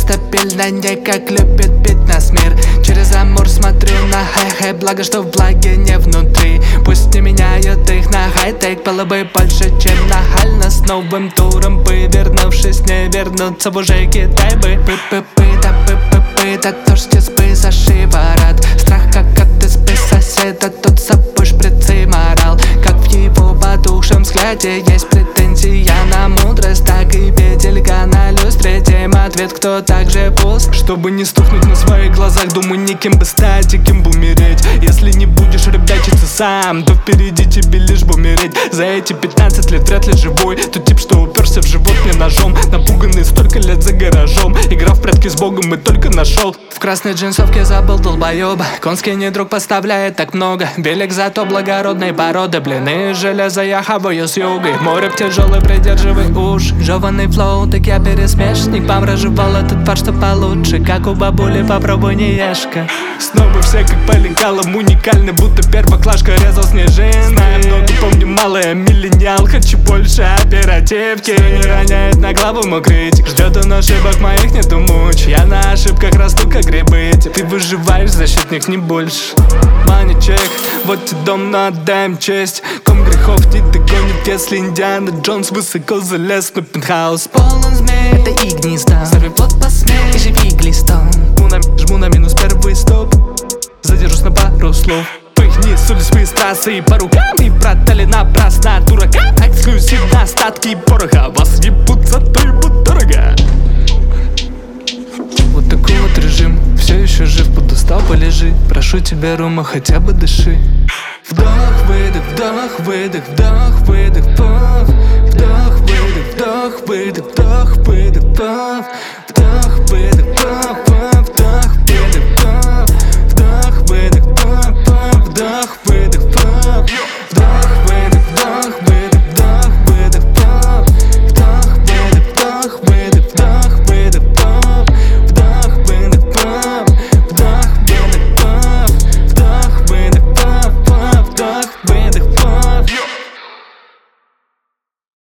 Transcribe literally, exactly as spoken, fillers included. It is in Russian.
стабильно, не как любит бить нас мир. Через амур смотрю на хай-хай, благо что в благе не внутри. Пусть не меняют их на хай-тек, было бы больше, чем нахально. С новым туром бы, вернувшись, не вернуться в уже Китай бы. Пы-пы-пы, да пы-пы-пы, да дождь из бы за шиворот. Страх как от избы соседа, тут с собой шприцы морал. Как в его потухшем взгляде есть претензия на мудрость, так и петелька на люстре. Тем ответ, кто так же пуст. Чтобы не стукнуть на своих глазах, думай, не кем бы стать и кем бы умереть. Если не будешь рыбячиться сам, то впереди тебе лишь бы умереть. За эти пятнадцать лет вряд ли живой тот тип, что уперся в живот мне ножом. Напуганный столько лет за гаражом, игра в прятки с Богом и только нашел. В красной джинсовке забыл долбоеба, конский недруг поставляет так много. Велик зато благородной породы, блины из железа я хаваю с югой. Море тяжелый, придерживай уж. Жеванный флоу, так я пересмешник. Помраживал этот пар, что получше. Как у бабули, попробуй не ешка. Снова все как по лекалам, уникальны, будто первоклашка резал снежинки. Знаю много, помню мало, я миллениал, хочу больше оперативки. Все не роняет на главу мой критик, ждет он ошибок моих, нету муч. Я на ошибках расту как грибы, ты выживаешь, защитник, не больше. Money чек, вот тебе дом, но отдаем честь. Ком грехов не догонит, если Индиана Джонс высоко залез на пентхаус. Полон змей, это их гнездо, сорви плод посмей и живи глистом. Жму на, жму на минус первый стоп, задержусь на пару слов. Пыхни, сули свои страссы по рукам и продали напрасно дурака. Эксклюзив на остатки пороха, вас ебут, зато ебут дорого. Вот такой вот режим, все еще жив, подустал, полежи. Прошу тебя, Рома, хотя бы дыши. Вдох, выдох, вдох, выдох, вдох, выдох, пуф. Вдох, выдох, вдох, выдох, вдох, выдох, пуф.